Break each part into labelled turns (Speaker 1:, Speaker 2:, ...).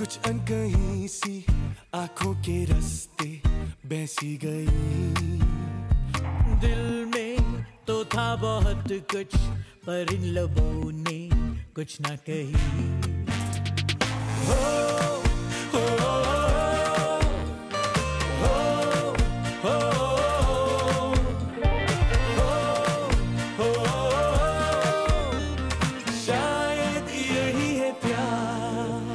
Speaker 1: कुछ अनकही सी आंखों के रास्ते बहसी गई।
Speaker 2: दिल में तो था बहुत कुछ, पर इन लबों ने कुछ ना कही।
Speaker 1: हो हो हो हो शायद यही है प्यार।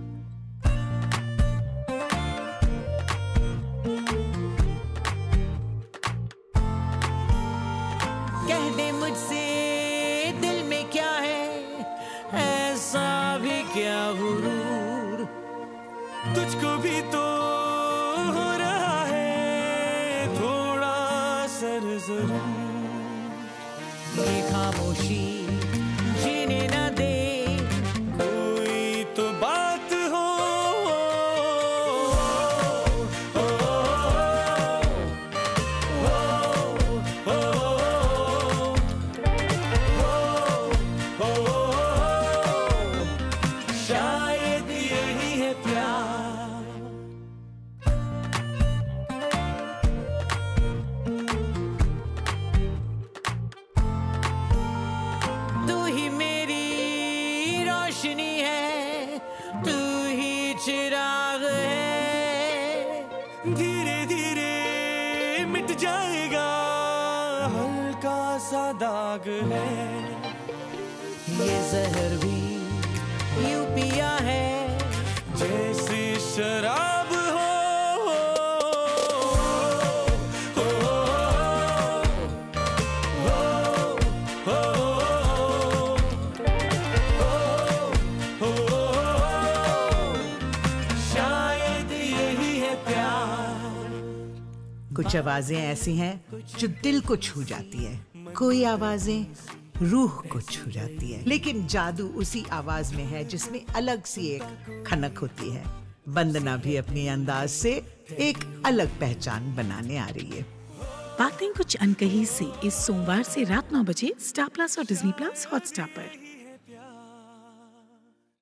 Speaker 2: कह दे मुझसे दिल में क्या है, ऐसा भी क्या गुरूर।
Speaker 1: तुझको भी तो हो रहा है थोड़ा सर जरूर।
Speaker 2: ये खामोशी जीने न दे,
Speaker 1: कोई तो बात हो। हो हो शायद यही है प्यार।
Speaker 2: तू ही मेरी रोशनी है, तू ही चिराग है।
Speaker 1: धीरे धीरे मिट जाएगा हल्का सा दाग है।
Speaker 2: ये जहर भी यूं पिया है,
Speaker 1: जैसे शराब हो। हो हो शायद यही है प्यार।
Speaker 3: कुछ आवाजें ऐसी हैं जो दिल को छू जाती है, कोई आवाजें रूह को छू जाती है, लेकिन जादू उसी आवाज में है जिसमें अलग सी एक खनक होती है। वंदना भी अपनी अंदाज से एक अलग पहचान बनाने आ रही है।
Speaker 4: बातें कुछ अनकही से इस सोमवार से रात 9 बजे स्टार प्लस और डिज्नी प्लस हॉटस्टार पर।